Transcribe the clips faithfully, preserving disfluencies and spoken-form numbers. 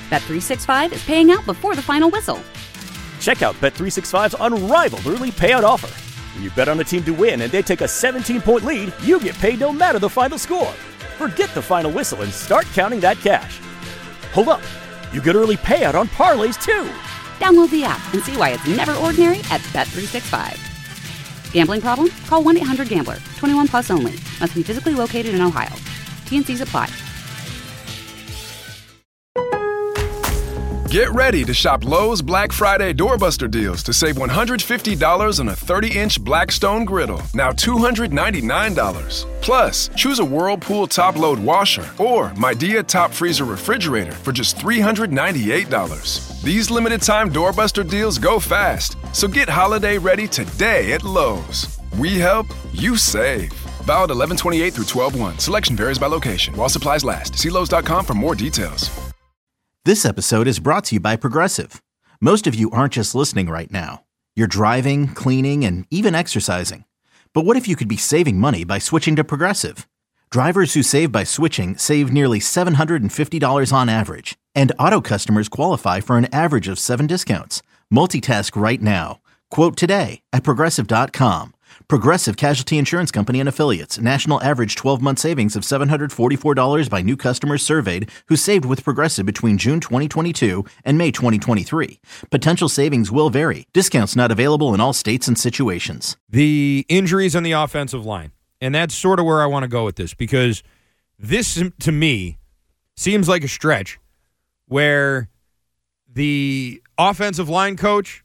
Bet three sixty-five is paying out before the final whistle. Check out Bet three sixty-five's unrivaled early payout offer. When you bet on a team to win and they take a seventeen-point lead, you get paid no matter the final score. Forget the final whistle and start counting that cash. Hold up. You get early payout on parlays, too. Download the app and see why it's never ordinary at Bet three sixty-five. Gambling problem? Call one eight hundred gambler. twenty-one plus only. Must be physically located in Ohio. T N Cs apply. Get ready to shop Lowe's Black Friday Doorbuster deals to save one hundred fifty dollars on a thirty-inch Blackstone griddle, now two hundred ninety-nine dollars. Plus, choose a Whirlpool top-load washer or Midea top freezer refrigerator for just three hundred ninety-eight dollars. These limited-time Doorbuster deals go fast, so get holiday ready today at Lowe's. We help, you save. Valid eleven twenty-eight through twelve one. Selection varies by location. While supplies last. See Lowe's dot com for more details. This episode is brought to you by Progressive. Most of you aren't just listening right now. You're driving, cleaning, and even exercising. But what if you could be saving money by switching to Progressive? Drivers who save by switching save nearly seven hundred fifty dollars on average. And auto customers qualify for an average of seven discounts. Multitask right now. Quote today at Progressive dot com. Progressive Casualty Insurance Company and Affiliates. National average twelve-month savings of seven hundred forty-four dollars by new customers surveyed who saved with Progressive between June twenty twenty-two and May twenty twenty-three. Potential savings will vary. Discounts not available in all states and situations. The injuries on the offensive line. And that's sort of where I want to go with this, because this, to me, seems like a stretch where the offensive line coach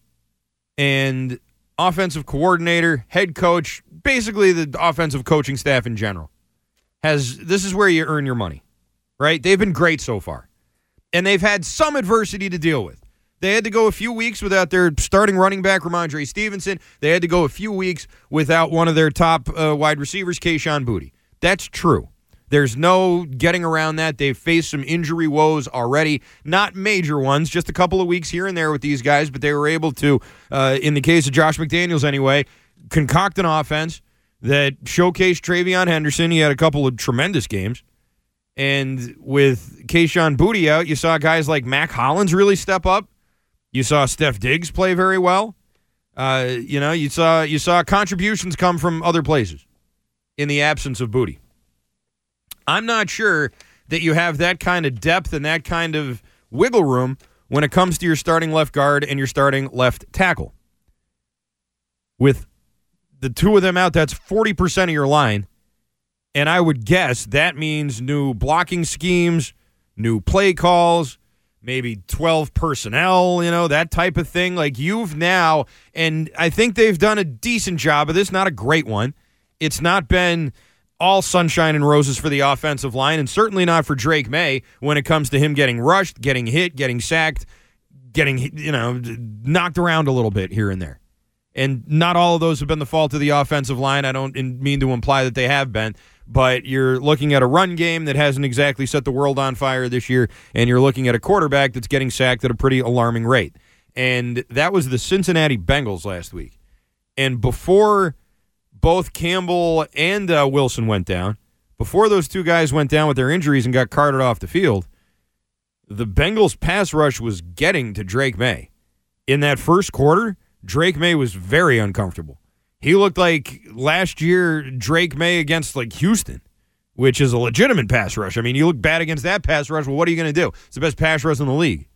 and offensive coordinator, head coach, basically the offensive coaching staff in general, has this is where you earn your money, right? They've been great so far. And they've had some adversity to deal with. They had to go a few weeks without their starting running back, Ramondre Stevenson. They had to go a few weeks without one of their top uh, wide receivers, Kayshon Boutte. That's true. There's no getting around that. They've faced some injury woes already. Not major ones, just a couple of weeks here and there with these guys, but they were able to, uh, in the case of Josh McDaniels anyway, concoct an offense that showcased Travion Henderson. He had a couple of tremendous games. And with Kayshon Boutte out, you saw guys like Mac Hollins really step up. You saw Steph Diggs play very well. Uh, you know, you saw you saw contributions come from other places in the absence of Boutte. I'm not sure that you have that kind of depth and that kind of wiggle room when it comes to your starting left guard and your starting left tackle. With the two of them out, that's forty percent of your line. And I would guess that means new blocking schemes, new play calls, maybe twelve personnel, you know, that type of thing. Like you've now, and I think they've done a decent job of this, not a great one. It's not been all sunshine and roses for the offensive line, and certainly not for Drake May when it comes to him getting rushed, getting hit, getting sacked, getting, you know, knocked around a little bit here and there. And not all of those have been the fault of the offensive line. I don't mean to imply that they have been, but you're looking at a run game that hasn't exactly set the world on fire this year, and you're looking at a quarterback that's getting sacked at a pretty alarming rate. And that was the Cincinnati Bengals last week. And before both Campbell and uh, Wilson went down, before those two guys went down with their injuries and got carted off the field, the Bengals pass rush was getting to Drake May. In that first quarter, Drake May was very uncomfortable. He looked like last year Drake May against like Houston, which is a legitimate pass rush. I mean, you look bad against that pass rush, well, what are you going to do? It's the best pass rush in the league.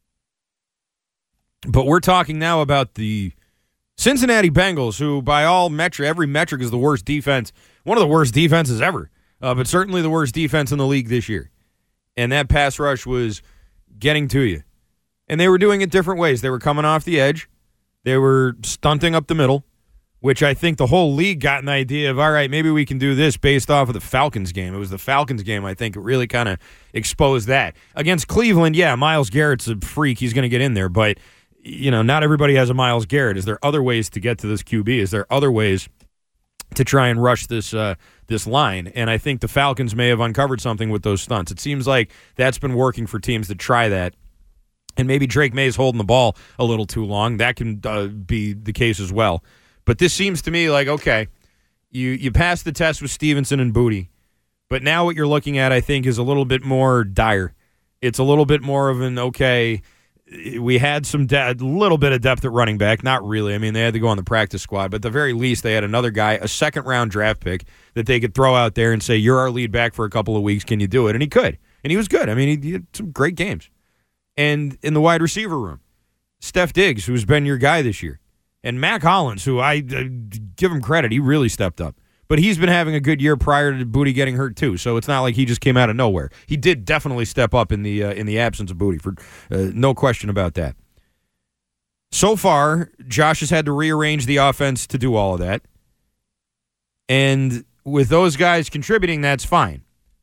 But we're talking now about the Cincinnati Bengals, who by all metric, every metric is the worst defense, one of the worst defenses ever, uh, but certainly the worst defense in the league this year. And that pass rush was getting to you. And they were doing it different ways. They were coming off the edge. They were stunting up the middle, which I think the whole league got an idea of, all right, maybe we can do this based off of the Falcons game. It was the Falcons game, I think, it really kind of exposed that. Against Cleveland, yeah, Myles Garrett's a freak. He's going to get in there. But, you know, not everybody has a Myles Garrett. Is there other ways to get to this Q B? Is there other ways to try and rush this uh, this line? And I think the Falcons may have uncovered something with those stunts. It seems like that's been working for teams that try that. And maybe Drake May's holding the ball a little too long. That can uh, be the case as well. But this seems to me like, okay, you, you passed the test with Stevenson and Boutte, but now what you're looking at, I think, is a little bit more dire. It's a little bit more of an, okay, we had some de- a little bit of depth at running back. Not really. I mean, they had to go on the practice squad, but at the very least, they had another guy, a second-round draft pick, that they could throw out there and say, you're our lead back for a couple of weeks. Can you do it? And he could. And he was good. I mean, he, he had some great games. And in the wide receiver room, Steph Diggs, who's been your guy this year, and Mac Hollins, who I uh, give him credit, he really stepped up. But he's been having a good year prior to Booty getting hurt too, so it's not like he just came out of nowhere. He did definitely step up in the uh, in the absence of Booty, for uh, no question about that. So far, Josh has had to rearrange the offense to do all of that, and with those guys contributing, that's fine.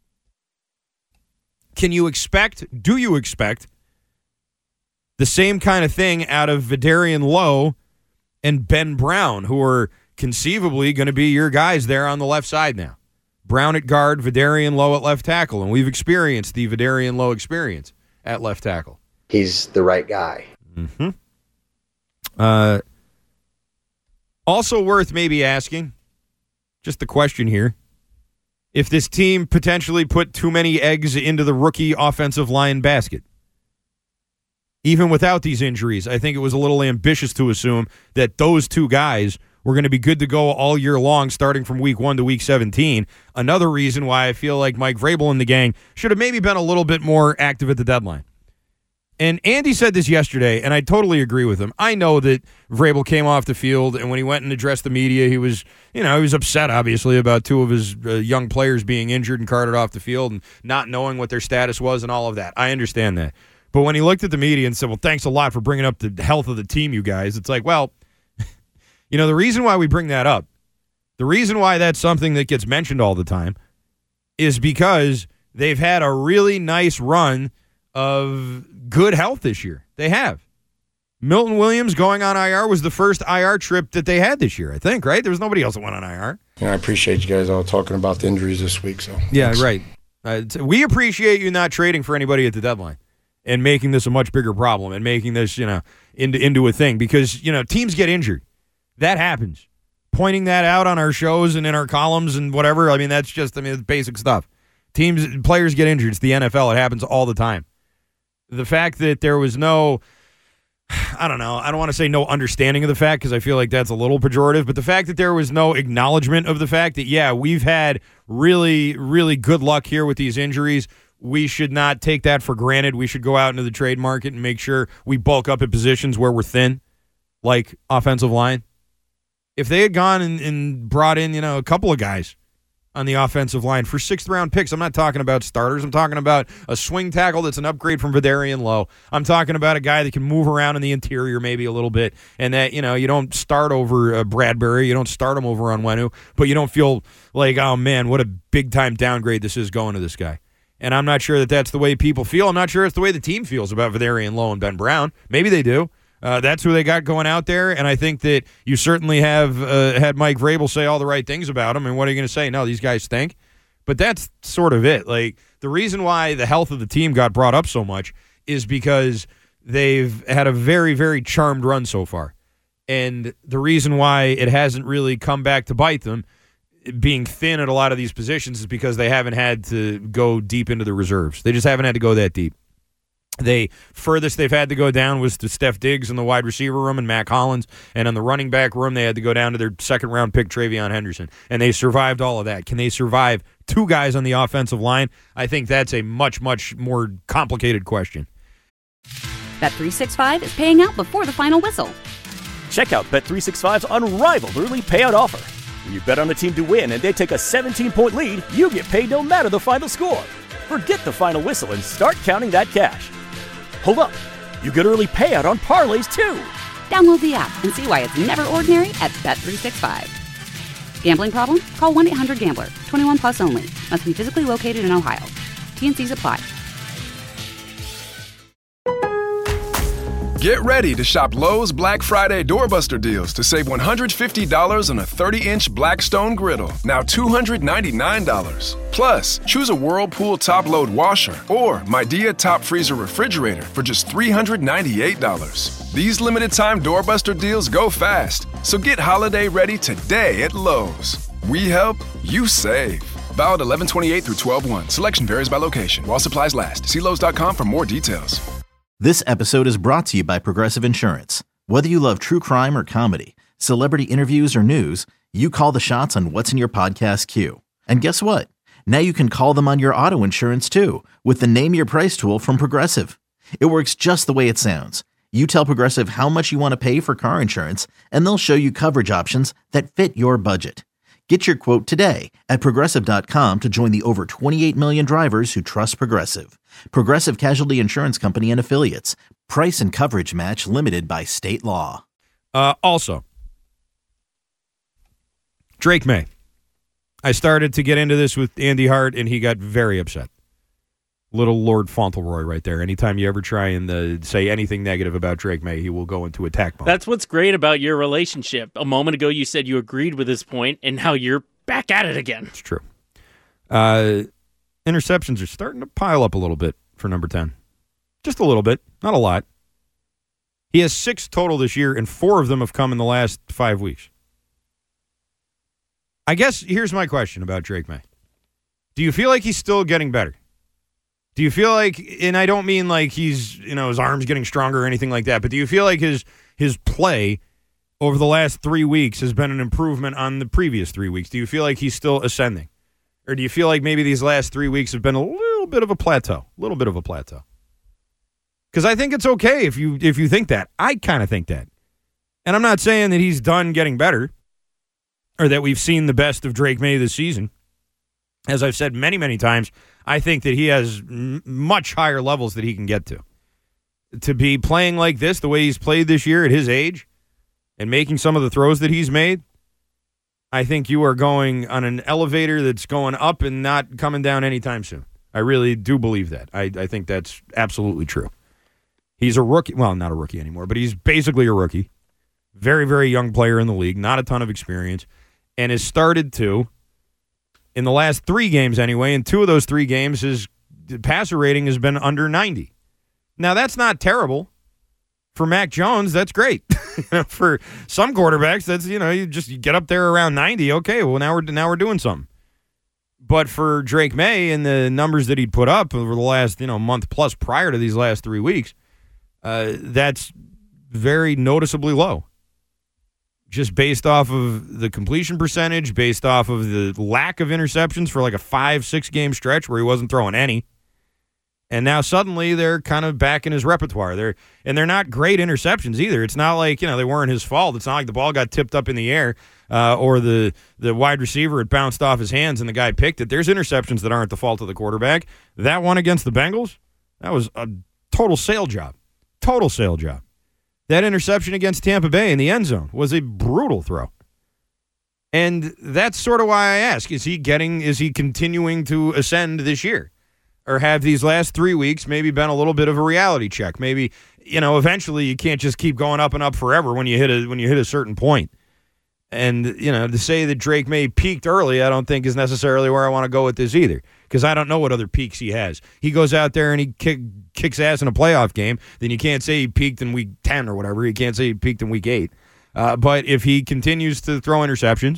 Can you expect? Do you expect the same kind of thing out of Vidarian Lowe and Ben Brown, who are conceivably going to be your guys there on the left side now? Brown at guard, Vidarian Lowe at left tackle, and we've experienced the Vidarian Lowe experience at left tackle. He's the right guy. Mm-hmm. Uh, also worth maybe asking, just the question here, if this team potentially put too many eggs into the rookie offensive line basket. Even without these injuries, I think it was a little ambitious to assume that those two guys were going to be good to go all year long, starting from week one to week seventeen. Another reason why I feel like Mike Vrabel and the gang should have maybe been a little bit more active at the deadline. And Andy said this yesterday, and I totally agree with him. I know that Vrabel came off the field, and when he went and addressed the media, he was, you know, he was upset, obviously, about two of his uh, young players being injured and carted off the field and not knowing what their status was and all of that. I understand that. But when he looked at the media and said, well, thanks a lot for bringing up the health of the team, you guys, it's like, well, you know, the reason why we bring that up, the reason why that's something that gets mentioned all the time is because they've had a really nice run of good health this year. They have. Milton Williams going on I R was the first I R trip that they had this year, I think, right? There was nobody else that went on I R. Yeah, I appreciate you guys all talking about the injuries this week. So Yeah, thanks. right. Uh, we appreciate you not trading for anybody at the deadline and making this a much bigger problem and making this, you know, into into a thing because, you know, teams get injured. That happens. Pointing that out on our shows and in our columns and whatever, I mean, that's just, I mean, it's basic stuff. Teams, players get injured. It's the N F L. It happens all the time. The fact that there was no, I don't know, I don't want to say no understanding of the fact because I feel like that's a little pejorative, but the fact that there was no acknowledgement of the fact that, yeah, we've had really, really good luck here with these injuries. We should not take that for granted. We should go out into the trade market and make sure we bulk up at positions where we're thin, like offensive line. If they had gone and, and brought in, you know, a couple of guys on the offensive line for sixth-round picks, I'm not talking about starters. I'm talking about a swing tackle that's an upgrade from Vidarian Lowe. I'm talking about a guy that can move around in the interior maybe a little bit and that, you know, you don't start over uh, Bradbury. You don't start him over on Onwenu, but you don't feel like, oh, man, what a big-time downgrade this is going to this guy. And I'm not sure that that's the way people feel. I'm not sure it's the way the team feels about Vidarian Lowe and Ben Brown. Maybe they do. Uh, that's who they got going out there, and I think that you certainly have uh, had Mike Vrabel say all the right things about him, and what are you going to say? No, these guys stink. But that's sort of it. Like, the reason why the health of the team got brought up so much is because they've had a very, very charmed run so far. And the reason why it hasn't really come back to bite them, being thin at a lot of these positions, is because they haven't had to go deep into the reserves. They just haven't had to go that deep. They furthest they've had to go down was to Steph Diggs in the wide receiver room and Mac Hollins, and in the running back room they had to go down to their second round pick Travion Henderson, and they survived all of that. Can they survive two guys on the offensive line? I think that's a much, much more complicated question. Bet three sixty-five is paying out before the final whistle. Check out Bet three sixty-five's unrivaled early payout offer. When you bet on a team to win and they take a seventeen-point lead, you get paid no matter the final score. Forget the final whistle and start counting that cash. Hold up. You get early payout on parlays, too. Download the app and see why it's never ordinary at Bet three sixty-five. Gambling problem? Call one eight hundred gambler. twenty-one plus only. Must be physically located in Ohio. T N Cs apply. Get ready to shop Lowe's Black Friday Doorbuster deals to save one hundred fifty dollars on a thirty-inch Blackstone griddle, now two hundred ninety-nine dollars. Plus, choose a Whirlpool top-load washer or Midea top freezer refrigerator for just three hundred ninety-eight dollars. These limited-time Doorbuster deals go fast, so get holiday ready today at Lowe's. We help, you save. Valid eleven twenty-eight through twelve one. Selection varies by location. While supplies last. See Lowe's dot com for more details. This episode is brought to you by Progressive Insurance. Whether you love true crime or comedy, celebrity interviews or news, you call the shots on what's in your podcast queue. And guess what? Now you can call them on your auto insurance too with the Name Your Price tool from Progressive. It works just the way it sounds. You tell Progressive how much you want to pay for car insurance, and they'll show you coverage options that fit your budget. Get your quote today at Progressive dot com to join the over twenty-eight million drivers who trust Progressive. Progressive Casualty Insurance Company and Affiliates. Price and coverage match limited by state law. Uh, also, Drake May. I started to get into this with Andy Hart, and he got very upset. Little Lord Fauntleroy right there. Anytime you ever try and uh, say anything negative about Drake May, he will go into attack mode. That's what's great about your relationship. A moment ago, you said you agreed with his point, and now you're back at it again. It's true. Uh, interceptions are starting to pile up a little bit for number ten. Just a little bit, not a lot. He has six total this year, and four of them have come in the last five weeks. I guess here's my question about Drake May. Do you feel like he's still getting better? Do you feel like, and I don't mean like he's, you know, his arm's getting stronger or anything like that, but do you feel like his his play over the last three weeks has been an improvement on the previous three weeks? Do you feel like he's still ascending? Or do you feel like maybe these last three weeks have been a little bit of a plateau? A little bit of a plateau. Because I think it's okay if you if you think that. I kind of think that. And I'm not saying that he's done getting better or that we've seen the best of Drake May this season. As I've said many, many times, I think that he has m- much higher levels that he can get to. To be playing like this, the way he's played this year at his age, and making some of the throws that he's made, I think you are going on an elevator that's going up and not coming down anytime soon. I really do believe that. I, I think that's absolutely true. He's a rookie. Well, not a rookie anymore, but he's basically a rookie. Very, very young player in the league, not a ton of experience, and has started to, in the last three games anyway, in two of those three games, his passer rating has been under ninety. Now, that's not terrible. For Mac Jones, that's great. For some quarterbacks, that's, you know, you just you get up there around ninety. Okay, well, now we're now we're doing something. But for Drake May and the numbers that he'd put up over the last, you know, month plus prior to these last three weeks, uh, that's very noticeably low. Just based off of the completion percentage, based off of the lack of interceptions for like a five, six game stretch where he wasn't throwing any. And now suddenly they're kind of back in his repertoire. They're and they're not great interceptions either. It's not like, you know, they weren't his fault. It's not like the ball got tipped up in the air uh, or the, the wide receiver had bounced off his hands and the guy picked it. There's interceptions that aren't the fault of the quarterback. That one against the Bengals, that was a total sale job. Total sale job. That interception against Tampa Bay in the end zone was a brutal throw. And that's sort of why I ask, is he getting, is he continuing to ascend this year? Or have these last three weeks maybe been a little bit of a reality check? Maybe, you know, eventually you can't just keep going up and up forever when you hit a, when you hit a certain point. And, you know, to say that Drake May peaked early, I don't think is necessarily where I want to go with this either. Because I don't know what other peaks he has. He goes out there and he kick, kicks ass in a playoff game, then you can't say he peaked in week ten or whatever. You can't say he peaked in week eight. Uh, but if he continues to throw interceptions,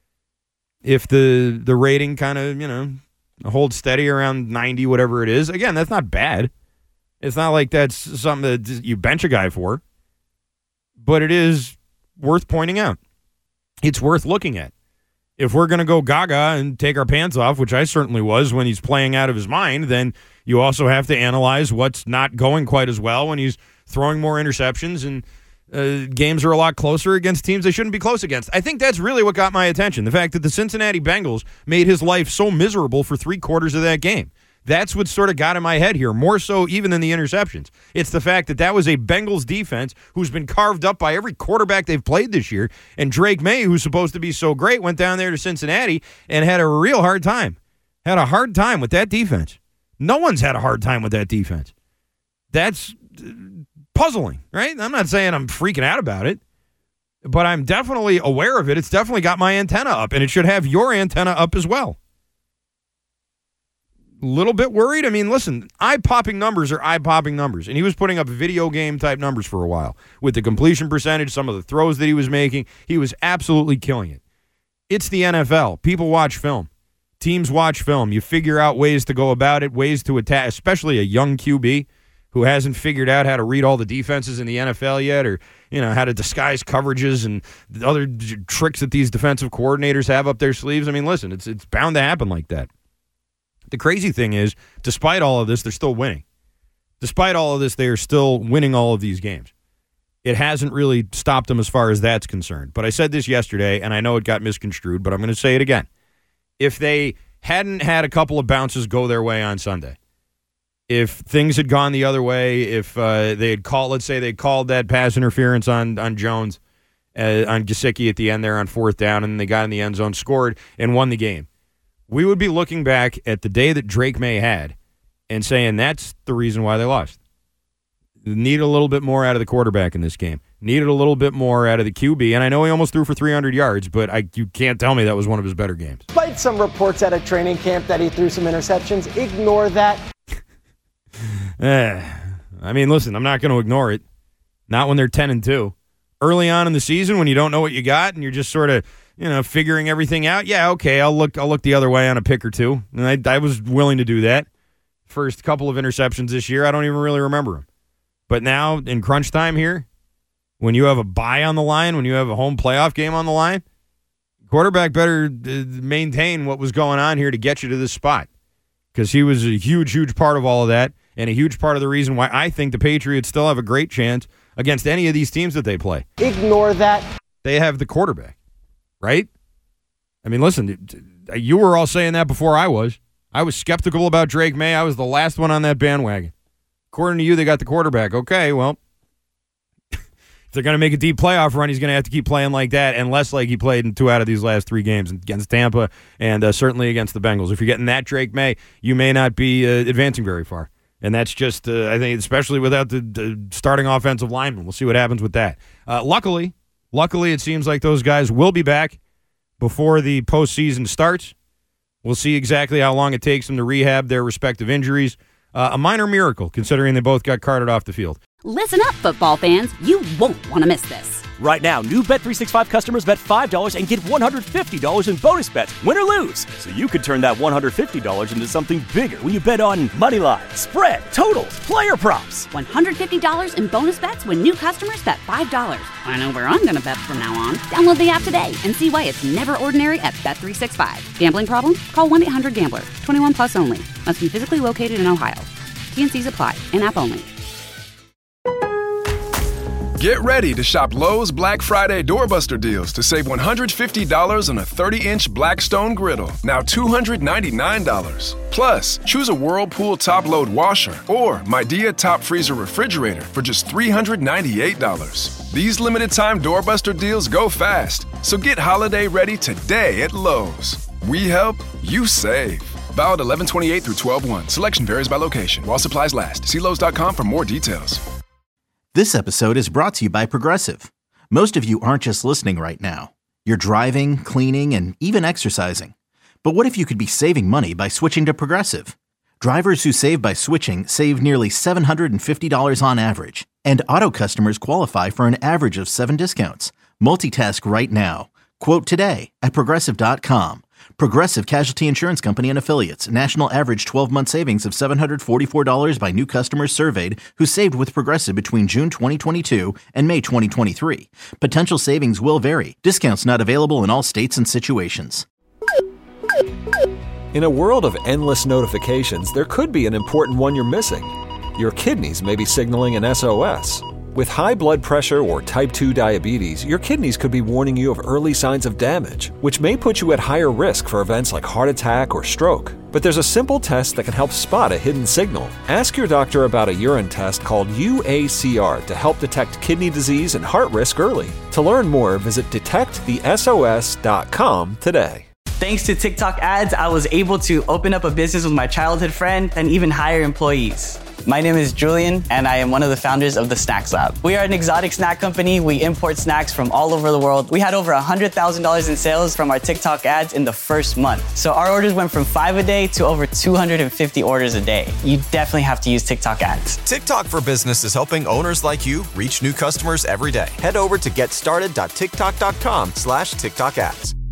if the the rating kind of, you know, holds steady around ninety, whatever it is, again, that's not bad. It's not like that's something that you bench a guy for. But it is worth pointing out. It's worth looking at. If we're going to go gaga and take our pants off, which I certainly was when he's playing out of his mind, then you also have to analyze what's not going quite as well when he's throwing more interceptions and uh, games are a lot closer against teams they shouldn't be close against. I think that's really what got my attention, the fact that the Cincinnati Bengals made his life so miserable for three quarters of that game. That's what sort of got in my head here, more so even than the interceptions. It's the fact that that was a Bengals defense who's been carved up by every quarterback they've played this year, and Drake May, who's supposed to be so great, went down there to Cincinnati and had a real hard time. Had a hard time with that defense. No one's had a hard time with that defense. That's puzzling, right? I'm not saying I'm freaking out about it, but I'm definitely aware of it. It's definitely got my antenna up, and it should have your antenna up as well. Little bit worried. I mean, listen, eye-popping numbers are eye-popping numbers. And he was putting up video game-type numbers for a while. With the completion percentage, some of the throws that he was making, he was absolutely killing it. It's the N F L. People watch film. Teams watch film. You figure out ways to go about it, ways to attack, especially a young Q B who hasn't figured out how to read all the defenses in the N F L yet, or you know how to disguise coverages and the other j- tricks that these defensive coordinators have up their sleeves. I mean, listen, it's it's bound to happen like that. The crazy thing is, despite all of this, they're still winning. Despite all of this, they are still winning all of these games. It hasn't really stopped them as far as that's concerned. But I said this yesterday, and I know it got misconstrued, but I'm going to say it again. If they hadn't had a couple of bounces go their way on Sunday, if things had gone the other way, if uh, they had called, let's say they called that pass interference on on Jones, uh, on Gesicki at the end there on fourth down, and they got in the end zone, scored, and won the game, we would be looking back at the day that Drake May had and saying that's the reason why they lost. Needed a little bit more out of the quarterback in this game. Needed a little bit more out of the Q B. And I know he almost threw for three hundred yards, but I, you can't tell me that was one of his better games. Despite some reports at a training camp that he threw some interceptions, ignore that. eh, I mean, listen, I'm not going to ignore it. Not when they're ten and two. Early on in the season when you don't know what you got and you're just sort of, you know, figuring everything out. Yeah, okay, I'll look I'll look the other way on a pick or two. And I, I was willing to do that. First couple of interceptions this year, I don't even really remember them. But now, in crunch time here, when you have a bye on the line, when you have a home playoff game on the line, quarterback better uh, maintain what was going on here to get you to this spot. Because he was a huge, huge part of all of that, and a huge part of the reason why I think the Patriots still have a great chance against any of these teams that they play. Ignore that. They have the quarterback, right? I mean, listen, you were all saying that before I was. I was skeptical about Drake May. I was the last one on that bandwagon. According to you, they got the quarterback. Okay, well, if they're going to make a deep playoff run, he's going to have to keep playing like that, and less like he played in two out of these last three games against Tampa and uh, certainly against the Bengals. If you're getting that Drake May, you may not be uh, advancing very far. And that's just, uh, I think, especially without the, the starting offensive lineman. We'll see what happens with that. Uh, luckily, luckily, it seems like those guys will be back before the postseason starts. We'll see exactly how long it takes them to rehab their respective injuries. Uh, a minor miracle, considering they both got carted off the field. Listen up, football fans. You won't want to miss this. Right now, new Bet three sixty-five customers bet five dollars and get one hundred fifty dollars in bonus bets, win or lose. So you could turn that one hundred fifty dollars into something bigger when you bet on money line, spread, totals, player props. one hundred fifty dollars in bonus bets when new customers bet five dollars. I know where I'm going to bet from now on. Download the app today and see why it's never ordinary at Bet three sixty-five. Gambling problem? Call one eight hundred gambler. twenty-one plus only. Must be physically located in Ohio. T N Cs apply. In-app only. Get ready to shop Lowe's Black Friday Doorbuster deals to save one hundred fifty dollars on a thirty-inch Blackstone griddle, now two hundred ninety-nine dollars. Plus, choose a Whirlpool top-load washer or Midea top freezer refrigerator for just three hundred ninety-eight dollars. These limited-time Doorbuster deals go fast, so get holiday ready today at Lowe's. We help, you save. Valid eleven twenty-eight through twelve one. Selection varies by location. While supplies last. See Lowe's dot com for more details. This episode is brought to you by Progressive. Most of you aren't just listening right now. You're driving, cleaning, and even exercising. But what if you could be saving money by switching to Progressive? Drivers who save by switching save nearly seven hundred fifty dollars on average. And auto customers qualify for an average of seven discounts. Multitask right now. Quote today at Progressive dot com. Progressive Casualty Insurance Company and Affiliates. National average twelve-month savings of seven hundred forty-four dollars by new customers surveyed who saved with Progressive between June twenty twenty-two and May twenty twenty-three. Potential savings will vary. Discounts not available in all states and situations. In a world of endless notifications, there could be an important one you're missing. Your kidneys may be signaling an S O S. With high blood pressure or type two diabetes, your kidneys could be warning you of early signs of damage, which may put you at higher risk for events like heart attack or stroke. But there's a simple test that can help spot a hidden signal. Ask your doctor about a urine test called U A C R to help detect kidney disease and heart risk early. To learn more, visit detect the S O S dot com today. Thanks to TikTok ads, I was able to open up a business with my childhood friend and even hire employees. My name is Julian, and I am one of the founders of the Snacks Lab. We are an exotic snack company. We import snacks from all over the world. We had over one hundred thousand dollars in sales from our TikTok ads in the first month. So our orders went from five a day to over two hundred fifty orders a day. You definitely have to use TikTok ads. TikTok for Business is helping owners like you reach new customers every day. Head over to getstarted dot tiktok dot com slash TikTok ads.